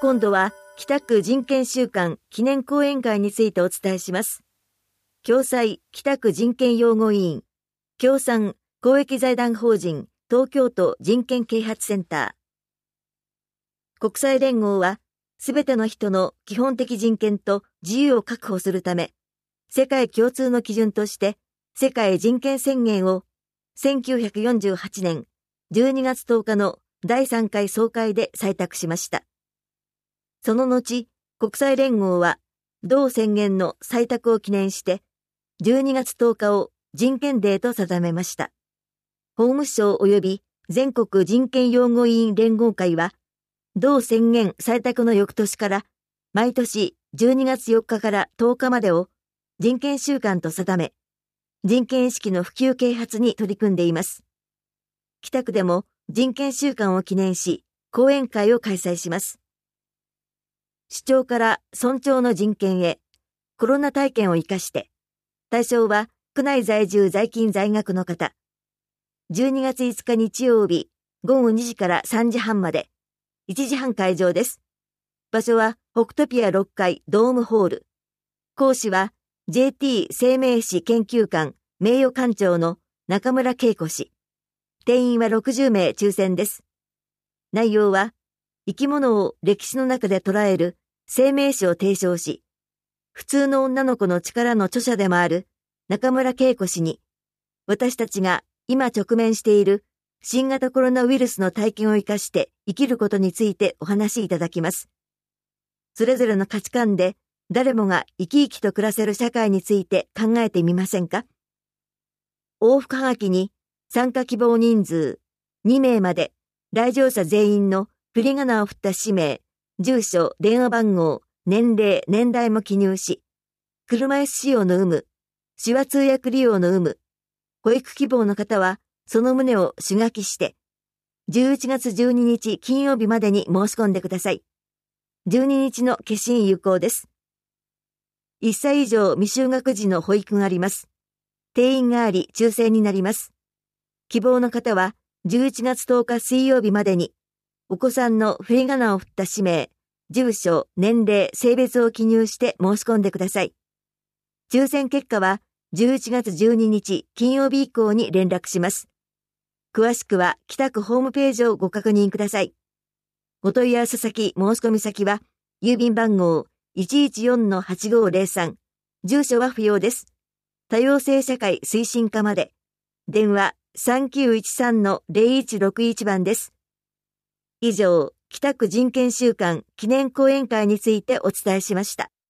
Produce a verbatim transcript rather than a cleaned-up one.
今度は北区人権週間記念講演会についてお伝えします。共催北区人権擁護委員、共産公益財団法人東京都人権啓発センター。国際連合は、すべての人の基本的人権と自由を確保するため、世界共通の基準として世界人権宣言をせんきゅうひゃくよんじゅうはちねんじゅうにがつとおかのだいさんかい総会で採択しました。その後、国際連合は同宣言の採択を記念してじゅうにがつとおかを人権デーと定めました。法務省及び全国人権擁護委員連合会は、同宣言採択の翌年から毎年じゅうにがつよっかからとおかまでを人権週間と定め、人権意識の普及啓発に取り組んでいます。北区でも人権週間を記念し、講演会を開催します。主張から尊重の人権へ、コロナ体験を生かして、対象は区内在住在勤在学の方。じゅうにがついつか日曜日、ごごにじからさんじはんまで、いちじはん会場です。場所は北トピアろっかいドームホール。講師は ジェーティー 生命史研究館名誉館長の中村恵子氏。定員はろくじゅうめい抽選です。内容は、生き物を歴史の中で捉える生命史を提唱し、普通の女の子の力の著者でもある中村恵子氏に、私たちが今直面している新型コロナウイルスの体験を生かして生きることについてお話しいただきます。それぞれの価値観で誰もが生き生きと暮らせる社会について考えてみませんか？往復はがきに参加希望人数にめいまで来場者全員の振り仮名を振った氏名、住所、電話番号、年齢、年代も記入し、車椅子使用の有無、手話通訳利用の有無、保育希望の方はその旨を手書きして、じゅういちがつじゅうににち金曜日までに申し込んでください。じゅうににちの決心有効です。いっさい以上未就学児の保育があります。定員があり抽選になります。希望の方はじゅういちがつとおか水曜日までに、お子さんの振り仮名を振った氏名、住所、年齢、性別を記入して申し込んでください。抽選結果はじゅういちがつじゅうににち金曜日以降に連絡します。詳しくは北区ホームページをご確認ください。お問い合わせ先、申し込み先は、郵便番号 いちいちよんのはちごーぜろさん、住所は不要です。多様性社会推進課まで。電話 さんきゅういちさんのぜろいちろくいち 番です。以上、北区人権週間記念講演会についてお伝えしました。